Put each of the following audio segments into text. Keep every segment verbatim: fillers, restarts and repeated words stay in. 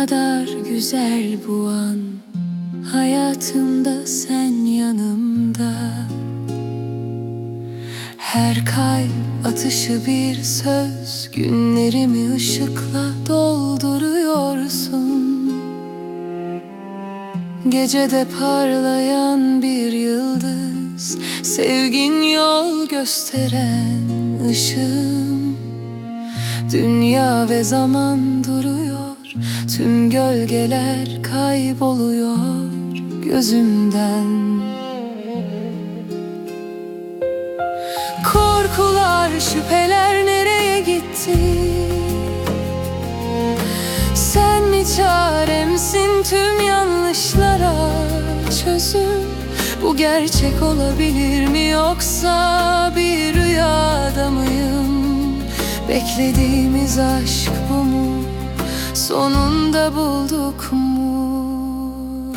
kadar güzel bu an, hayatımda sen yanımda. Her kalp atışı bir söz, günlerimi ışıkla dolduruyorsun. Gecede parlayan bir yıldız, sevgin yol gösteren ışığım. Dünya ve zaman duruyor, tüm gölgeler kayboluyor gözümden. Korkular, şüpheler nereye gitti? Sen mi çaremsin tüm yanlışlara çözüm? Bu gerçek olabilir mi, yoksa bir rüyada mıyım? Beklediğimiz aşk bu mu? Sonunda bulduk mu?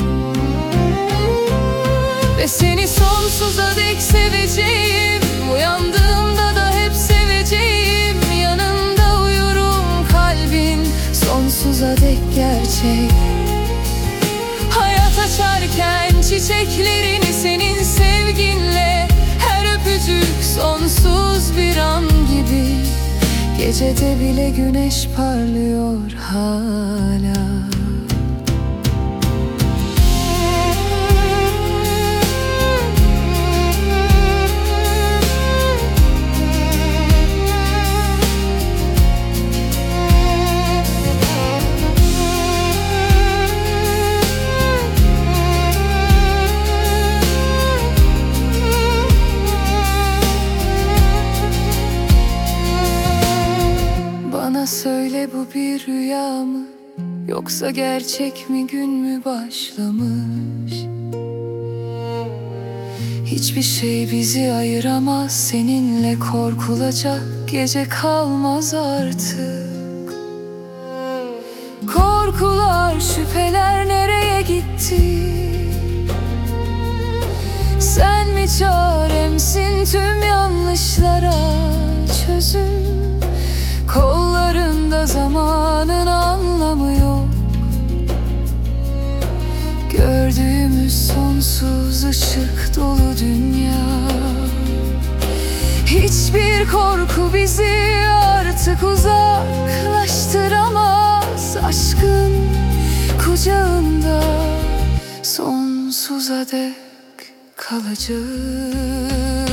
Ve seni sonsuza dek seveceğim, uyandığımda da hep seveceğim. Yanında uyurum, kalbin sonsuza dek gerçek. Hayat açarken çiçeklerini senin sevginle, her öpücük sonsuz bir an gibi. Gecede bile güneş parlıyor hala. Bana söyle, bu bir rüya mı, yoksa gerçek mi, gün mü başlamış? Hiçbir şey bizi ayıramaz seninle, korkulacak gece kalmaz artık. Korkular, şüpheler nereye gitti? Sen mi çaremsin tüm yanlışlara çözüm? Kollarında zamanın anlamı yok. Gördüğümüz sonsuz ışık dolu dünya. Hiçbir korku bizi artık uzaklaştıramaz. Aşkın kucağında sonsuza dek kalacağız.